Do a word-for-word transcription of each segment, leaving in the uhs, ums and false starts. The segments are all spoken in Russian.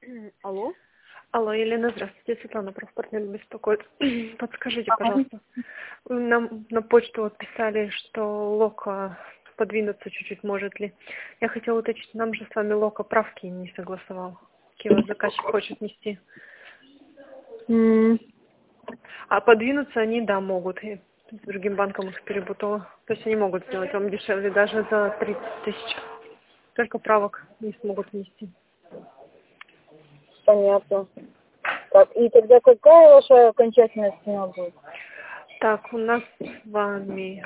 Алло? Алло, Елена, здравствуйте, Светлана, профпартнер беспокоит. Подскажите, Ага. пожалуйста, вы нам на почту вот писали, что Лока подвинуться чуть-чуть может ли. Я хотела уточнить, нам же с вами Лока правки не согласовал. Какие заказчик хочет нести. М, А подвинуться они, да, могут. И с другим банком их перепутала. То есть они могут сделать вам дешевле даже за тридцать тысяч. Только правок не смогут внести. Понятно. Так, и тогда какая ваша окончательная цена будет? Так, у нас с вами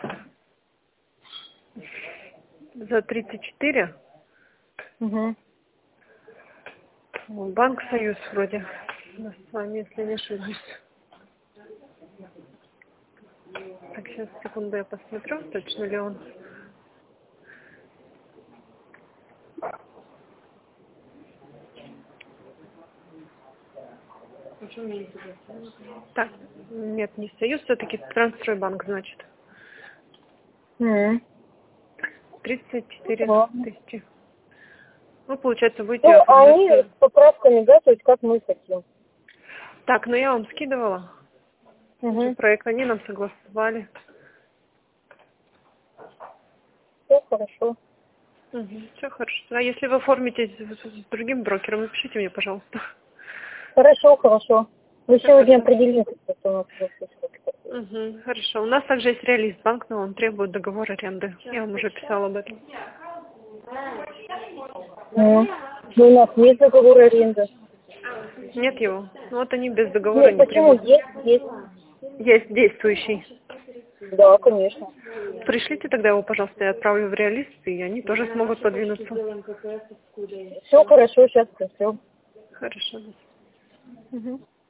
за тридцать четыре. Угу. Банк Союз вроде. У нас с вами, если не ошибаюсь. Так, сейчас, секунду, я посмотрю, точно ли он. Так, нет, не Союз, все-таки Трансстройбанк, значит. М, тридцать четыре Ладно. тысячи. Ну, получается, будете Ну, а оформлять... они э, с поправками, да, то есть как мы хотим. Так, ну я вам скидывала. Уже Угу. проект они нам согласовали. Все хорошо. Угу, все хорошо. А если вы оформитесь с с другим брокером, напишите мне, пожалуйста. Хорошо, хорошо. Мы Все сегодня хорошо. определимся, что у нас происходит. Угу, хорошо. У нас также есть реалист банк, но он требует договор аренды. Я вам уже писала об этом. М, Ну, у нас есть договор аренды. Нет его. Ну вот они без договора Нет, не почему? требуют. Есть, есть. Есть действующий. Да, конечно. Пришлите тогда его, пожалуйста, я отправлю в реалист, и они тоже смогут подвинуться. Все хорошо, сейчас пришлем. Хорошо. Угу.